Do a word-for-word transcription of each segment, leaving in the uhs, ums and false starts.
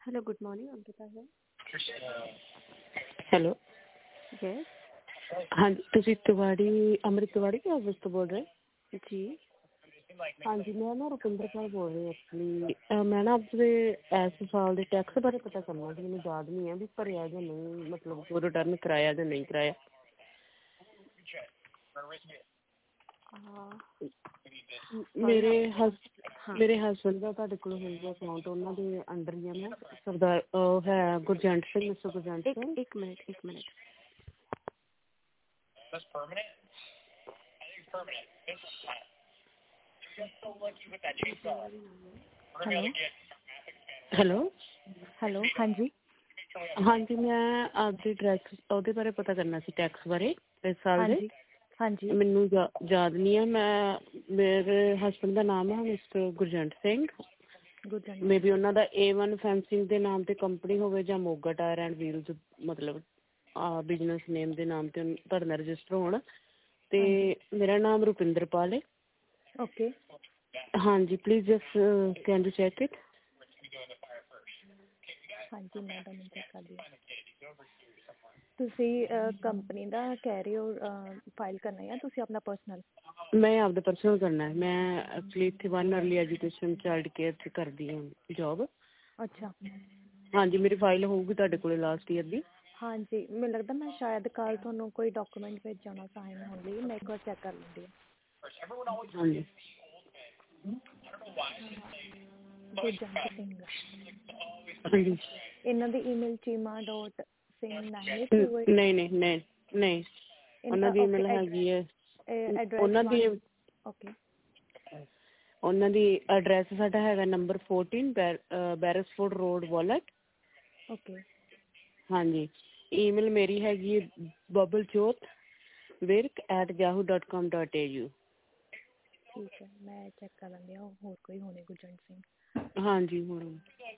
Hello, good morning, Ankita here. Hello Yes, ਹਾਂਜੀ ਤੁਸੀਂ ਤਿਵਾੜੀ ਅੰਮ੍ਰਿਤ ਤਿਵਾੜੀ ਦੇ ਆਫਿਸ ਤੋਂ ਬੋਲ ਰਹੇ? जी, ਹਾਂਜੀ ਮੈਂ ਨਾ ਰੁਪਿੰਦਰ ਕੌਰ ਬੋਲ ਰਹੀ ਐਕਚੁਅਲੀ ਮੈਂ ਨਾ ਆਪਣੇ ਇਸ ਸਾਲ ਦੇ ਟੈਕਸ ਬਾਰੇ ਪਤਾ ਕਰਨਾ ਸੀ। ਮੈਨੂੰ ਯਾਦ ਨਹੀਂ ਹੈ ਵੀ ਭਰਿਆ ਜਾਂ ਨਹੀਂ, ਮਤਲਬ ਕੋਈ ਰਿਟਰਨ ਕਰਾਇਆ ਜਾਂ ਨਹੀਂ ਕਰਾਇਆ। हाँ, ਮੇਰੇ ਹਸ हाँ, ਮੇਰੇ ਹਸਬੈਂਡ ਦਾ ਤੁਹਾਡੇ ਕੋਲ ਹੋਊਗਾ ਅਕਾਊਂਟ, ਉਹਨਾਂ ਦੇ ਅੰਡਰ ਹੀ ਆ ਮੈਂ। ਸਰਦਾਰ ਉਹ ਹੈ ਗੁਰਜੰਟ ਸਿੰਘ, ਮਿਸਟਰ ਗੁਰਜੰਟ एक ਸਿੰਘ। एक मिनट एक मिनट हेलो ਹੈਲੋ हेलो हाँ जी ਹਾਂਜੀ ਮੈਂ ਆਪਦੀ ਡਰੈਸ ਉਹਦੇ ਬਾਰੇ ਪਤਾ ਕਰਨਾ ਸੀ, ਟੈਕਸ ਬਾਰੇ ਇਸ ਸਾਲ हाँ ਦੇ। जी हाँ जी ਮੈਨੂੰ ਯਾ ਯਾਦ ਨਹੀਂ ਹੈ। ਮੈਂ ਮੇਰੇ ਹਸਬੈਂਡ ਦਾ ਨਾਮ ਹੈ mister Gurjant Singh. Good maybe ਉਹਨਾਂ ਦਾ ਏ ਵਨ ਫੈਂਸਿੰਗ ਦੇ ਨਾਮ 'ਤੇ ਕੰਪਨੀ ਹੋਵੇ ਜਾਂ ਮੋਗਾ ਟਾਇਰ ਐਂਡ ਵੀਲਸ, ਮਤਲਬ ਬਿਜ਼ਨਸ ਨੇਮ ਦੇ ਨਾਮ 'ਤੇ ਤੁਹਾਡੇ ਨਾਲ ਰਜਿਸਟਰ ਹੋਣ। ਅਤੇ ਮੇਰਾ ਨਾਮ ਰੁਪਿੰਦਰ ਪਾਲ ਹੈ। ओके ਹਾਂਜੀ please just can you check it. हाँ जी मैं ਤੁਹਾਨੂੰ ਚੈੱਕ ਕਰਦੀ ਹਾਂ। ਤੁਸੀਂ ਕੰਪਨੀ ਦਾ ਕਹਿ ਰਹੇ ਹੋ ਫਾਈਲ ਕਰਨਾ ਜਾਂ ਤੁਸੀਂ ਆਪਣਾ ਪਰਸਨਲ? ਮੈਂ ਆਪਦਾ ਪਰਸਨਲ ਕਰਨਾ ਹੈ। ਮੈਂ ਐਕਚੁਅਲੀ ਇੱਥੇ one early education child care 'ਚ ਕਰਦੀ ਹਾਂ ਜੋਬ। ਅੱਛਾ ਹਾਂਜੀ ਮੇਰੀ ਫਾਈਲ ਹੋਊਗੀ ਤੁਹਾਡੇ ਕੋਲ ਲਾਸਟ ਈਅਰ ਦੀ। ਹਾਂਜੀ ਮੈਨੂੰ ਲੱਗਦਾ ਮੈਂ ਸ਼ਾਇਦ ਕੱਲ੍ਹ ਤੁਹਾਨੂੰ ਕੋਈ ਡਾਕੂਮੈਂਟ ਭੇਜਿਆ ਹੋਣਾ ਸਾਈਨ ਹੋਣ ਲਈ। ਮੈਂ ਇੱਕ ਵਾਰ ਚੈੱਕ ਕਰ ਲੈਂਦੀ ਹਾਂ। ਹਾਂਜੀ ਗੁਰਜੰਟ ਸਿੰਘ, ਹਾਂਜੀ ਇਹਨਾਂ ਦੀ email Cheema dot Singh nine eight ਨ- ਟੂ ਏਟ ਨਹੀਂ ਨਹੀਂ ਨਹੀਂ ਨਹੀਂ ਉਹਨਾਂ ਦੀ ਈਮੇਲ ਹੈਗੀ ਹੈ। ਐਡਰੈਸ ਉਹਨਾਂ ਦੀ ਵਨ ਓਕੇ ਉਹਨਾਂ ਦੀ ਐਡਰੈਸ ਸਾਡਾ ਹੈਗਾ ਨੰਬਰ ਫੋਰਟੀਨ ਬੈ ਬੈਰਸਫੋਰਡ ਰੋਡ ਵਾਲਟ। ਓਕੇ ਹਾਂਜੀ ਈਮੇਲ ਮੇਰੀ ਹੈਗੀ ਹੈ Babaljot Virk at Yahoo dot com dot A U. ਠੀਕ ਹੈ ਮੈਂ ਚੈੱਕ ਕਰ ਲੈਂਦੀ ਹਾਂ ਹੋਰ ਕੋਈ ਹੋਣੇ ਗੁਰਜੰਟ ਸਿੰਘ। ਹਾਂਜੀ ਹੁਣ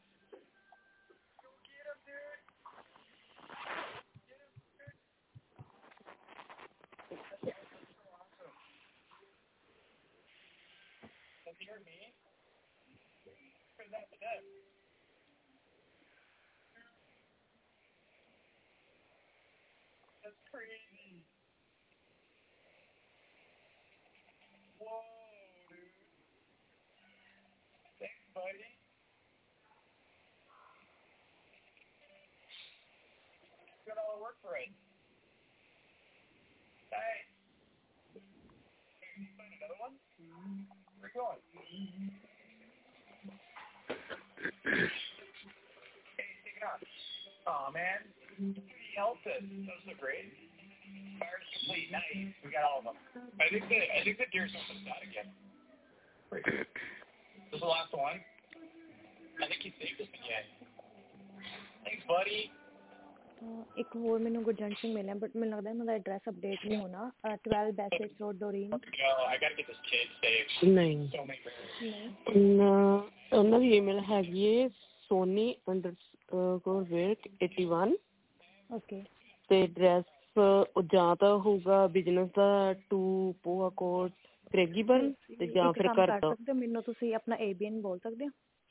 Oh man, he helped us. Those look great. Fire complete. Nice. We got all of them. I think the I think the deer something's not again. This is the last one. I think he saved us again. Thanks, buddy. ਇੱਕ ਹੋਰ ਮੈਨੂੰ ਗੁਰਜੰਟ ਸਿੰਘ ਮਿਲਿਆ but ਮੈਨੂੰ ਲੱਗਦਾ ਇਹਨਾਂ ਦਾ address update ਨਹੀਂ ਹੋਣਾ। Twelve Bassett road Doreen. No, I gotta get this kid saved. ਨਹੀਂ So many birds. ਨਹੀਂ ਨਾ- ਉਹਨਾਂ ਦੀ ਈਮੇਲ ਹੈਗੀ ਹੈ Soni underscore Virk eighty one. Okay ਅਤੇ ਐਡਰੈਸ ਜਾਂ ਤਾਂ ਹੋਊਗਾ ਬਿਜ਼ਨਸ ਦਾ ਟੂ ਪੋਹਾ ਕੋਟ ਕਰੇਗੀਬਰਨ ਅਤੇ ਜਾਂ ਇੱਕ ਫਿਰ ਕੰਮ ਘਰ ਕਰ ਦਾ ਸਕਦੇ ਹੋ ਮੈਨੂੰ ਤੁਸੀਂ ਆਪਣਾ ਏ ਬੀ ਐਨ ਬੋਲ ਸਕਦੇ ਹੋ?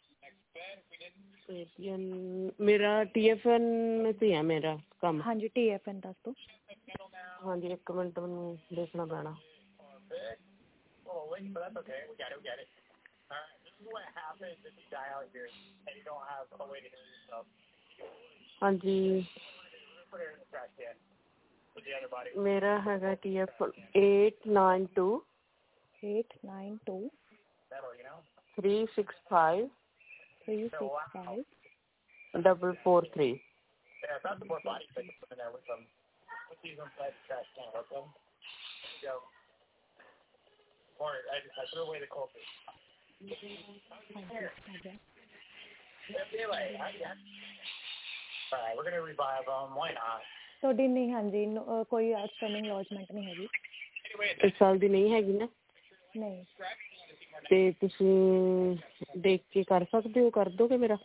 ਏ ਬੀ ਐਨ ਮੇਰਾ ਟੀ ਐਫ ਐਨ 'ਤੇ ਹੈ ਮੇਰਾ ਕੰਮ। ਹਾਂਜੀ ਟੀ ਐਫ ਐਨ ਦੱਸ ਦਿਓ। ਹਾਂਜੀ ਇੱਕ ਮਿੰਟ ਮੈਨੂੰ ਦੇਖਣਾ ਪੈਣਾ। Oh, wait, but that's okay. We got it. We got it. All right. This is what happens if you die out here and you don't have a way to heal yourself. ਹਾਂਜੀ Put it in the trash can with the other body. ਮੇਰਾ ਹੈਗਾ T F eight nine two eight nine two Metal, you know? Three six five three six five double four three. Yeah, if that's the more body fit to put in there with them. Put these inside the trash can with them. Go. Or I, I threw away the cold fish. ਹਾਂਜੀ ਆ ਗਿਆ। Anyway, I guess. All right, we're gonna revive them. Why not? ਤੁਹਾਡੀ ਨਹੀਂ ਹਾਂਜੀ ਨ- ਕੋਈ outstanding lodgement ਨਹੀਂ ਹੈਗੀ? ਇਸ ਸਾਲ ਦੀ ਨਹੀਂ ਹੈਗੀ ਨਾ? ਨਹੀਂ ਅਤੇ ਤੁਸੀਂ ਦੇਖ ਕੇ ਕਰ ਸਕਦੇ ਹੋ, ਕਰ ਦੋਗੇ ਮੇਰਾ?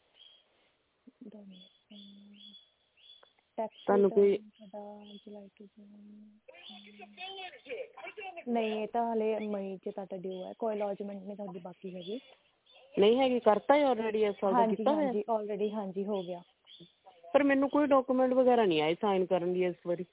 ਟੈਕਸ ਤੁਹਾਨੂੰ ਕੋਈ ਤੁਹਾਡਾ ਜੁਲਾਈ ਟੂ ਨਹੀਂ ਇਹ ਤਾਂ ਹਾਲੇ ਮਈ 'ਚ ਤੁਹਾਡਾ ਡਿਊ ਹੈ। ਕੋਈ ਲੌਜਮੈਂਟ ਨਹੀਂ ਤੁਹਾਡੀ ਬਾਕੀ ਹੈਗੀ। ਨਹੀਂ ਹੈਗੀ? ਕਰਤਾ ਹੈ ਆਲਰੇਡੀ ਇਸ ਸਾਲ ਦਾ ਹਾਂਜੀ ਕੀਤਾ ਹੋਇਆ? ਹਾਂਜੀ ਆਲਰੇਡੀ ਹਾਂਜੀ ਹੋ ਗਿਆ। ਪਰ ਮੈਨੂੰ ਕੋਈ ਡਾਕੂਮੈਂਟ ਵਗੈਰਾ ਨਹੀਂ ਆਏ ਸਾਈਨ ਕਰਨ ਦੀ ਇਸ ਵਾਰੀ।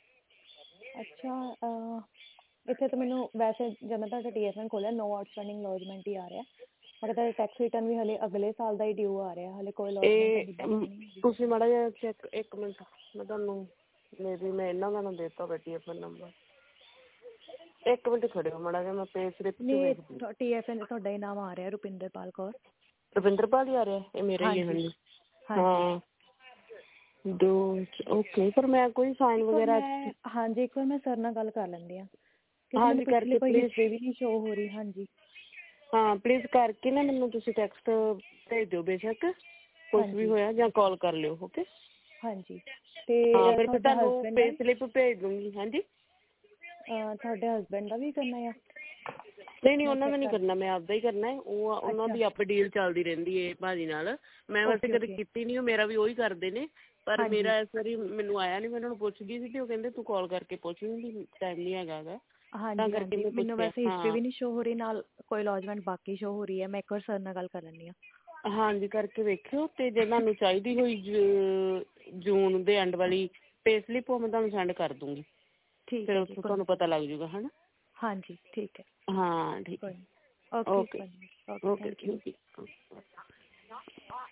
ਅੱਛਾ ਇੱਥੇ ਤਾਂ ਮੈਨੂੰ ਵੈਸੇ ਜਦ ਮੈਂ ਤੁਹਾਡਾ ਟੀ ਐਫ ਐਨ ਖੋਲ੍ਹਿਆ ਨੋ ਆਊਟਸਟੈਂਡਿੰਗ ਲੌਜਮੈਂਟ ਹੀ ਆ ਰਿਹਾ, ਮਗਰ ਤੁਹਾਡਾ ਟੈਕਸ ਰਿਟਰਨ ਵੀ ਹਲੇ ਅਗਲੇ ਸਾਲ ਦਾ ਹੀ ਡਿਊ ਆ ਰਿਹਾ, ਹਲੇ ਕੋਈ ਲੌਜਮੈਂਟ ਤੁਹਾਡੀ ਇਹ ਬਾਕੀ ਨਹੀਂ ਹੈਗੀ। ਤੁਸੀਂ ਮਾੜਾ ਜਿਹਾ ਚੈੱਕ, ਇੱਕ ਮਿੰਟ ਮੈਂ ਤੁਹਾਨੂੰ ਮੇਬੀ ਮੈਂ ਇਹਨਾਂ ਦਾ ਨਾ ਦੇ ਦਿੱਤਾ ਹੋਵੇ ਟੀ ਐਫ ਐਨ ਨੰਬਰ, ਇੱਕ ਮਿੰਟ ਖੜ੍ਹਿਓ ਮਾੜਾ ਜਿਹਾ ਮੈਂ ਪੇ ਸਲਿੱਪ 'ਚ ਨਹੀਂ ਵੇਖਦੀ। ਟੀ ਐਫ ਐਨ ਤੁਹਾਡਾ ਹੀ ਨਾਮ ਆ ਰਿਹਾ ਰੁਪਿੰਦਰਪਾਲ ਕੌਰ। ਰੁਪਿੰਦਰਪਾਲ ਹੀ ਆ ਰਿਹਾ? ਇਹ ਮੇਰਾ ਹੀ ਹੈ। ਹਾਂਜੀ ਹਾਂਜੀ ਹਾਂ ਦੋ ਓਕੇ। ਪਰ ਮੈਂ ਕੋਈ ਸਾਈਨ ਵਗੈਰਾ ਮੈਂ ਹਾਂਜੀ ਇੱਕ ਵਾਰ ਮੈਂ ਸਰ ਨਾਲ ਗੱਲ ਕਰ ਲੈਂਦੀ ਹਾਂ ਕਿਉਂਕਿ ਮੈਨੂੰ ਹਾਂਜੀ ਪਿਛਲੀ ਕਰਕੇ ਕੋਈ ਪਲੀਜ਼। ਹਿਸਟਰੀ ਵੀ ਨਹੀਂ ਸ਼ੋ ਹੋ ਰਹੀ। ਹਾਂਜੀ ਹਾਂ ਪਲੀਜ਼ ਕਰਕੇ ਨਾ ਮੈਨੂੰ ਤੁਸੀਂ ਟੈਕਸਟ ਭੇਜ ਦਿਓ ਬੇਸ਼ੱਕ, ਕੁਛ ਵੀ ਹਾਂਜੀ ਹੋਇਆ ਜਾਂ ਕਾਲ ਕਰ ਲਿਓ। ਓਕੇ ਹਾਂਜੀ ਅਤੇ ਹਾਂ ਫਿਰ ਮੈਂ ਤੁਹਾਡੇ ਤੁਹਾਨੂੰ ਹਸਬੈਂਡ ਦਾ ਪੇ ਸਲਿੱਪ ਭੇਜ ਦੂੰਗੀ। ਹਾਂਜੀ ਤੁਹਾਡੇ ਹਸਬੈਂਡ ਦਾ ਵੀ ਕਰਨਾ ਆ? ਨਹੀਂ ਨਹੀਂ ਮੈਂ ਉਹਨਾਂ ਦਾ ਚੈੱਕ ਨਹੀਂ ਕਰ ਕਰਨਾ, ਮੈਂ ਆਪਦਾ ਹੀ ਕਰਨਾ। ਉਹ ਉਹਨਾਂ ਅੱਛਾ ਦੀ ਆਪੇ ਡੀਲ ਚੱਲਦੀ ਰਹਿੰਦੀ ਹੈ ਭਾਜੀ ਨਾਲ, ਮੈਂ ਵੈਸੇ ਓਕੇ ਕਦੇ ਓਕੇ ਕੀਤੀ ਨਹੀਂ, ਉਹ ਮੇਰਾ ਵੀ ਉਹੀ ਕਰਦੇ ਨੇ। ਪਰ ਹਾਂਜੀ ਮੇਰਾ ਇਸ ਵਾਰੀ ਮੈਨੂੰ ਆਇਆ ਨਹੀਂ, ਮੈਂ ਉਹਨਾਂ ਨੂੰ ਪੁੱਛ ਗਈ ਸੀ ਅਤੇ ਉਹ ਕਹਿੰਦੇ ਤੂੰ ਕਾਲ ਕਰਕੇ ਪੁੱਛ ਲੂੰਗੀ, ਟਾਈਮ ਨਹੀਂ ਹੈਗਾ ਗਾ, ਤਾਂ ਹਾਂਜੀ ਕਰਕੇ ਹਾਂਜੀ ਮੈਂ ਮੈਨੂੰ ਪੁੱਛਿਆ। ਵੈਸੇ ਹਿਸਟਰੀ ਹਾਂ ਵੀ ਨਹੀਂ ਸ਼ੋ ਹੋ ਰਹੀ, ਨਾਲ ਕੋਈ ਲੌਜਮੈਂਟ ਬਾਕੀ ਸ਼ੋ ਹੋ ਰਹੀ ਹੈ। ਮੈਂ ਇੱਕ ਵਾਰ ਸਰ ਨਾਲ ਗੱਲ ਕਰ ਲੈਂਦੀ ਹਾਂ। ਹਾਂਜੀ ਕਰਕੇ ਵੇਖਿਓ, ਅਤੇ ਜੇ ਤੁਹਾਨੂੰ ਚਾਹੀਦੀ ਹੋਈ ਜ ਜੂਨ ਦੇ ਐਂਡ ਵਾਲੀ ਪੇ ਸਲਿੱਪ ਉਹ ਮੈਂ ਤੁਹਾਨੂੰ ਸੈਂਡ ਕਰ ਦੂੰਗੀ, ਠੀਕ ਫਿਰ ਹੈ ਜੀ ਉੱਥੋਂ ਕੋਈ ਤੁਹਾਨੂੰ ਪਤਾ ਲੱਗ ਜੂਗਾ ਹੈ ਨਾ। ਹਾਂਜੀ ਠੀਕ ਹੈ ਹਾਂ ਠੀਕ ਕੋਈ ਹੈ। ਨਹੀਂ okay okay okay okay thank you. Thank you.